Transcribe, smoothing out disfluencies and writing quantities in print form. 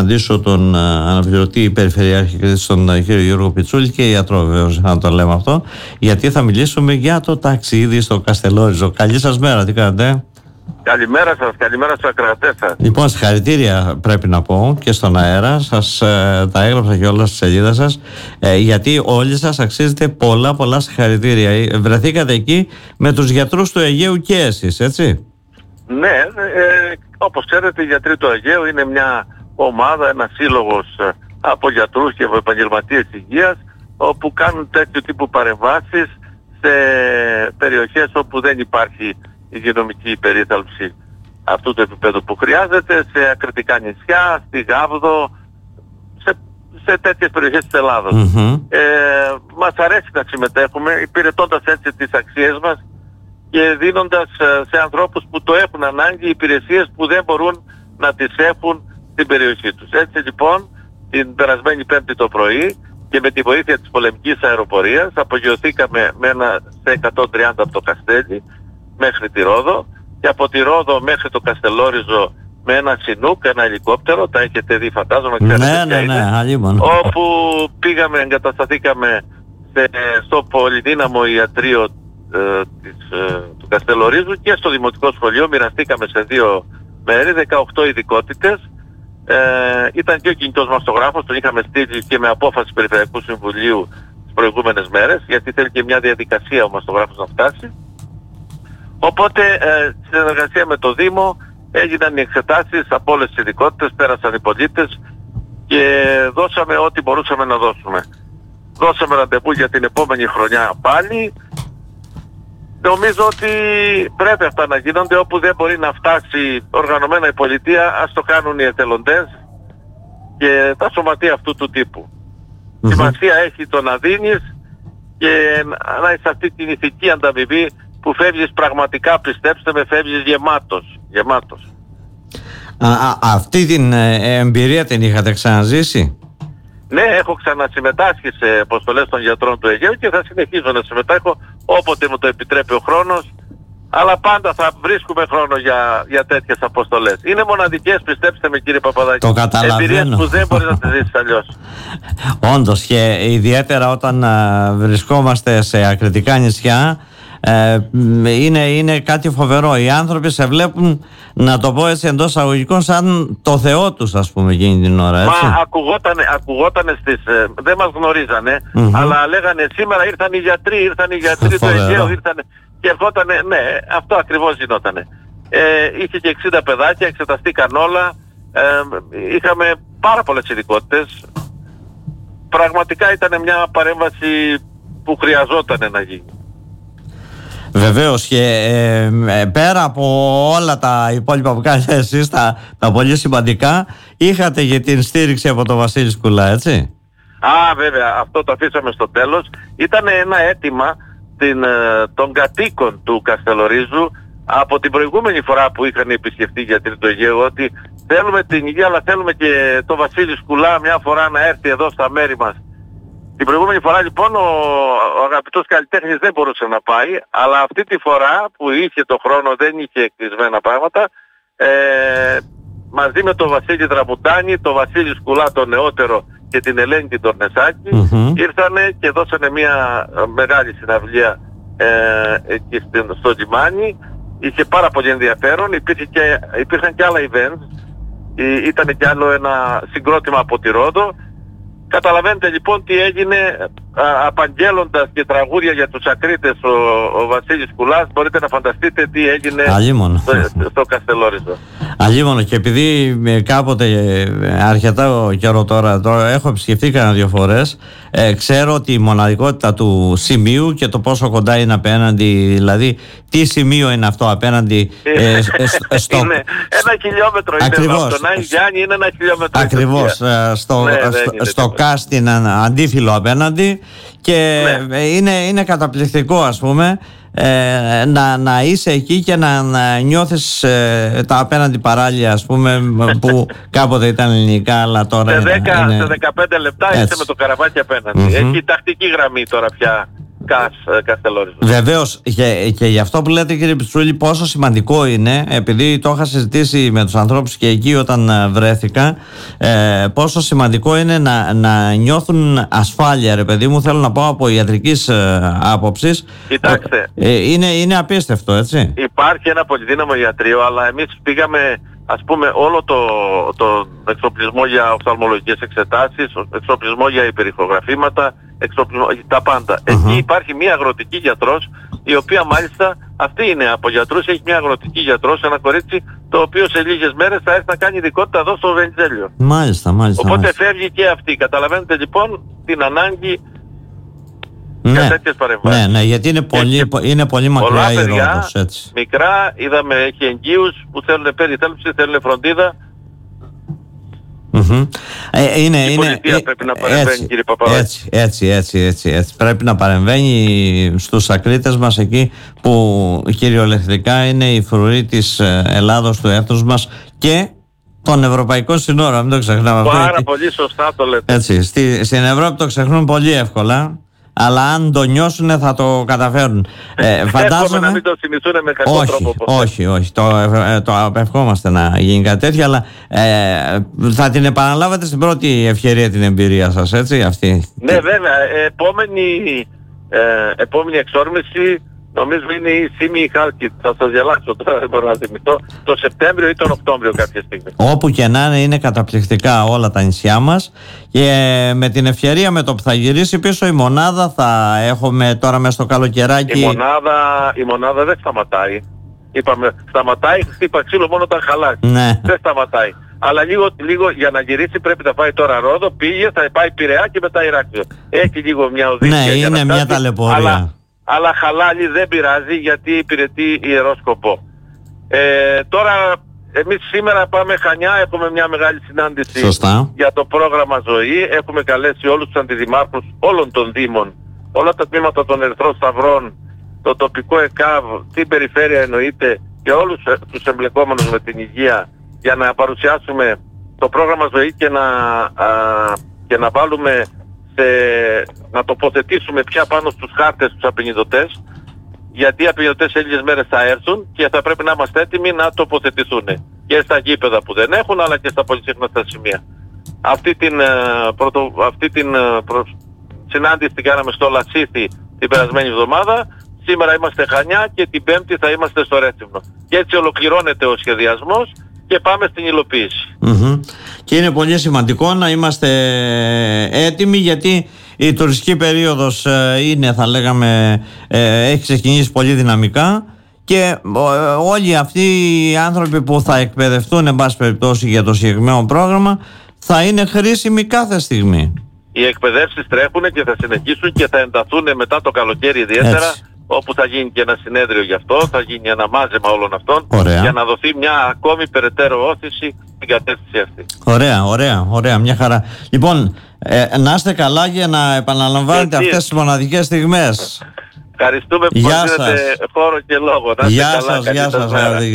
συναντήσω τον αναπληρωτή περιφερειάρχη τον κύριο Γιώργο Πιτσούλη και ιατρό, βεβαίως, να το λέμε αυτό, γιατί θα μιλήσουμε για το ταξίδι στο Καστελόριζο. Καλή σας μέρα, τι κάνετε? Καλημέρα σας, καλημέρα στους ακροατές σας. Λοιπόν, συγχαρητήρια πρέπει να πω και στον αέρα. Σας τα έγραψα και όλα στη σελίδα σας, γιατί όλοι σας αξίζετε πολλά συγχαρητήρια. Βρεθήκατε εκεί με τους γιατρούς του Αιγαίου και εσείς, έτσι? Ναι, όπως ξέρετε, οι γιατροί του Αιγαίου είναι μια ομάδα, ένας σύλλογος από γιατρούς και επαγγελματίες υγείας, όπου κάνουν τέτοιου τύπου παρεμβάσεις σε περιοχές όπου δεν υπάρχει υγειονομική περίθαλψη αυτού του επίπεδου που χρειάζεται, σε ακριτικά νησιά, στη Γάβδο, σε τέτοιες περιοχές της Ελλάδας. Μας αρέσει να συμμετέχουμε, υπηρετώντας έτσι τις αξίες μας και δίνοντας σε ανθρώπους που το έχουν ανάγκη υπηρεσίες που δεν μπορούν να τις έχουν στην περιοχή τους. Έτσι λοιπόν, την περασμένη Πέμπτη το πρωί και με τη βοήθεια της πολεμικής αεροπορίας απογειωθήκαμε με ένα σε 130 από το Καστέλι μέχρι τη Ρόδο και από τη Ρόδο μέχρι το Καστελόριζο με ένα Σινούκ, ένα ελικόπτερο, τα έχετε δει φαντάζομαι, ξέρετε όπου πήγαμε, εγκατασταθήκαμε στο πολυδύναμο ιατρείο του Καστελορίζου και στο Δημοτικό Σχολείο. Μοιραστήκαμε σε 2 μέρη, 18 ειδικότητες. Ήταν και ο κινητός μαστογράφος, τον είχαμε στείλει και με απόφαση Περιφερειακού Συμβουλίου τις προηγούμενες μέρες, γιατί θέλει και μια διαδικασία ο μαστογράφος να φτάσει. Οπότε, στη συνεργασία με το Δήμο έγιναν οι εξετάσεις από όλες τις ειδικότητες, πέρασαν οι πολίτες και δώσαμε ό,τι μπορούσαμε να δώσουμε. Δώσαμε ραντεβού για την επόμενη χρονιά πάλι. Νομίζω ότι πρέπει αυτά να γίνονται, όπου δεν μπορεί να φτάσει οργανωμένα η πολιτεία, ας το κάνουν οι εθελοντές και τα σωματεία αυτού του τύπου. Σημασία έχει το να δίνεις και να είσαι αυτή την ηθική ανταμοιβή που φεύγεις πραγματικά, πιστέψτε με, φεύγεις γεμάτος. Αυτή την εμπειρία την είχατε ξαναζήσει? Ναι, έχω ξανασυμμετάσχει σε αποστολές των γιατρών του Αιγαίου και θα συνεχίζω να συμμετέχω όποτε μου το επιτρέπει ο χρόνος, αλλά πάντα θα βρίσκουμε χρόνο για τέτοιες αποστολές. Είναι μοναδικές, πιστέψτε με κύριε Παπαδάκη. Το καταλαβαίνω. Εμπειρίες που δεν μπορείς να τις ζήσεις αλλιώς. Όντως, και ιδιαίτερα όταν βρισκόμαστε σε ακριτικά νησιά, είναι κάτι φοβερό. Οι άνθρωποι σε βλέπουν, να το πω έτσι εντός αγωγικών, σαν το Θεό τους, ας πούμε, εκείνη την ώρα, έτσι. Μα ακουγότανε δεν μας γνωρίζανε, αλλά λέγανε σήμερα ήρθαν οι γιατροί του Αιγαίου, και ερχότανε, ναι, αυτό ακριβώς γινότανε. Είχε και 60 παιδάκια, εξεταστήκαν όλα, είχαμε πάρα πολλές ειδικότητες. Πραγματικά ήταν μια παρέμβαση που χρειαζόταν να γίνει. Βεβαίως, και πέρα από όλα τα υπόλοιπα που κάνετε εσείς, τα πολύ σημαντικά, είχατε και την στήριξη από τον Βασίλη Σκουλά, έτσι? Βέβαια, αυτό το αφήσαμε στο τέλος. Ήταν ένα αίτημα των κατοίκων του Καστελορίζου από την προηγούμενη φορά που είχαν επισκεφτεί οι γιατροί του Αιγαίου, ότι θέλουμε την υγεία, αλλά θέλουμε και το Βασίλη Σκουλά μια φορά να έρθει εδώ στα μέρη μας. Την προηγούμενη φορά λοιπόν ο αγαπητός καλλιτέχνης δεν μπορούσε να πάει, αλλά αυτή τη φορά που είχε το χρόνο, δεν είχε κλεισμένα πράγματα, μαζί με τον Βασίλη Δραμουτάνη, τον Βασίλη Σκουλά τον νεότερο και την Ελένη την Τορνεσάκη, ήρθανε και δώσανε μια μεγάλη συναυλία εκεί στο λιμάνι. Είχε πάρα πολύ ενδιαφέρον, υπήρχαν και άλλα events, ήταν και άλλο ένα συγκρότημα από τη Ρόδο. Καταλαβαίνετε λοιπόν τι έγινε, απαγγέλλοντας και τραγούδια για τους ακρίτες ο Βασίλης Κουλάς, μπορείτε να φανταστείτε τι έγινε στο Καστελόριζο. Αλίμονο, και επειδή κάποτε αρκετά καιρό τώρα έχω επισκεφτεί κανένα 2 φορές, ξέρω τη μοναδικότητα του σημείου και το πόσο κοντά είναι απέναντι, δηλαδή τι σημείο είναι αυτό απέναντι στο... Είναι 1 χιλιόμετρο, ακριβώς, είναι από τον Άγιο Γιάννη, είναι 1 χιλιόμετρο. Ακριβώς, στο Κάστιν αντίφυλλο απέναντι, και είναι καταπληκτικό, ας πούμε, να είσαι εκεί και να νιώθεις τα απέναντι παράλια, ας πούμε, που κάποτε ήταν ελληνικά, αλλά τώρα σε 15 λεπτά είσαι με το καραβάκι απέναντι. Έχει τακτική γραμμή τώρα πια Καστελόριζο. Βεβαίως, και γι' αυτό που λέτε, κύριε Πιτσούλη, πόσο σημαντικό είναι, επειδή το είχα συζητήσει με τους ανθρώπους και εκεί όταν βρέθηκα, πόσο σημαντικό είναι να νιώθουν ασφάλεια, ρε παιδί μου, θέλω να πω από ιατρικής άποψης. Κοιτάξτε, είναι απίστευτο, έτσι. Υπάρχει ένα πολυδύναμο ιατρείο, αλλά εμείς πήγαμε, ας πούμε, όλο το εξοπλισμό για οφθαλμολογικές εξετάσεις, εξοπλισμό για υπερηχογραφήματα, τα πάντα. Εκεί υπάρχει μια αγροτική γιατρός, η οποία μάλιστα, αυτή είναι από γιατρούς, έχει μια αγροτική γιατρός, ένα κορίτσι, το οποίο σε λίγες μέρες θα έρθει να κάνει ειδικότητα εδώ στο Βενιζέλιο. Μάλιστα. Οπότε φεύγει και αυτή. Καταλαβαίνετε λοιπόν την ανάγκη για τέτοιες παρεμβάσεις. Ναι, γιατί είναι πολύ μακριά η Ρόδος, έτσι. Μικρά, είδαμε, έχει εγγύους που θέλουν περιτέλψη, θέλουν φροντίδα. Η πολιτεία πρέπει να παρεμβαίνει, κύριε Παπαδάκη. Έτσι. Πρέπει να παρεμβαίνει στους ακρίτες μας εκεί που κυριολεκτικά είναι η φρουρή της Ελλάδος, του έθνους μας και των ευρωπαϊκών συνόρων. Μην το ξεχνάμε. Πάρα πολύ σωστά το λέτε. Έτσι, στην Ευρώπη το ξεχνούν πολύ εύκολα. Αλλά αν το νιώσουν θα το καταφέρουν. Φαντάζομαι να μην το συνηθούν με κακό τρόπο. Όχι. Το ευχόμαστε να γίνει κάτι τέτοιο, αλλά θα την επαναλάβετε στην πρώτη ευκαιρία την εμπειρία σας, έτσι, αυτή. Ναι, βέβαια. Επόμενη εξόρμηση νομίζω είναι η Σίμη η Χάλκη. Θα σας γελάσω τώρα, δεν μπορώ να θυμηθώ. Το Σεπτέμβριο ή τον Οκτώβριο κάποια στιγμή. Όπου και να είναι καταπληκτικά όλα τα νησιά μας. Και με την ευκαιρία, με το που θα γυρίσει πίσω η μονάδα, θα έχουμε τώρα μέσα στο καλοκαιράκι. Η μονάδα δεν σταματάει. Είπαμε, σταματάει, χτύπα ξύλο μόνο όταν χαλάσει. Ναι. Δεν σταματάει. Αλλά λίγο για να γυρίσει πρέπει να πάει τώρα Ρόδο, πήγε, θα πάει Πειραιά και μετά Ηράκλειο. Έχει λίγο μια οδύσσια. Ναι, είναι μια ταλαιπωρία. Αλλά χαλάλι δεν πειράζει, γιατί υπηρετεί ιερό σκοπό. Τώρα εμείς σήμερα πάμε Χανιά, έχουμε μια μεγάλη συνάντηση. Σωστά. Για το πρόγραμμα ζωή. Έχουμε καλέσει όλους τους αντιδημάρχους όλων των δήμων, όλα τα τμήματα των Ερυθρών Σταυρών, το τοπικό ΕΚΑΒ, την περιφέρεια εννοείται, και όλους τους εμπλεκόμενους με την υγεία, για να παρουσιάσουμε το πρόγραμμα ζωή και να βάλουμε να τοποθετήσουμε πια πάνω στους χάρτες τους απεινιδωτές, γιατί οι απεινιδωτές σε λίγες μέρες θα έρθουν και θα πρέπει να είμαστε έτοιμοι να τοποθετηθούν και στα γήπεδα που δεν έχουν, αλλά και στα πολυσύχναστα σημεία. Αυτή την συνάντηση την κάναμε στο Λασίθι την περασμένη εβδομάδα. Σήμερα είμαστε Χανιά και την Πέμπτη θα είμαστε στο Ρέτσιμνο. Και έτσι ολοκληρώνεται ο σχεδιασμός και πάμε στην υλοποίηση. Και είναι πολύ σημαντικό να είμαστε έτοιμοι, γιατί η τουριστική περίοδος είναι, θα λέγαμε, έχει ξεκινήσει πολύ δυναμικά και όλοι αυτοί οι άνθρωποι που θα εκπαιδευτούν, εν πάση περιπτώσει, για το συγκεκριμένο πρόγραμμα, θα είναι χρήσιμοι κάθε στιγμή. Οι εκπαιδεύσεις τρέχουν και θα συνεχίσουν και θα ενταθούν μετά το καλοκαίρι ιδιαίτερα. Έτσι. Όπου θα γίνει και ένα συνέδριο γι' αυτό, θα γίνει ένα μάζεμα όλων αυτών. Ωραία. Για να δοθεί μια ακόμη περαιτέρω όθηση στην κατεύθυνση αυτή. Ωραία, μια χαρά. Λοιπόν, να είστε καλά για να επαναλαμβάνετε αυτές τις μοναδικές στιγμές. Ευχαριστούμε που μας δίνετε χώρο και λόγο. Να είστε καλά. Γεια σας.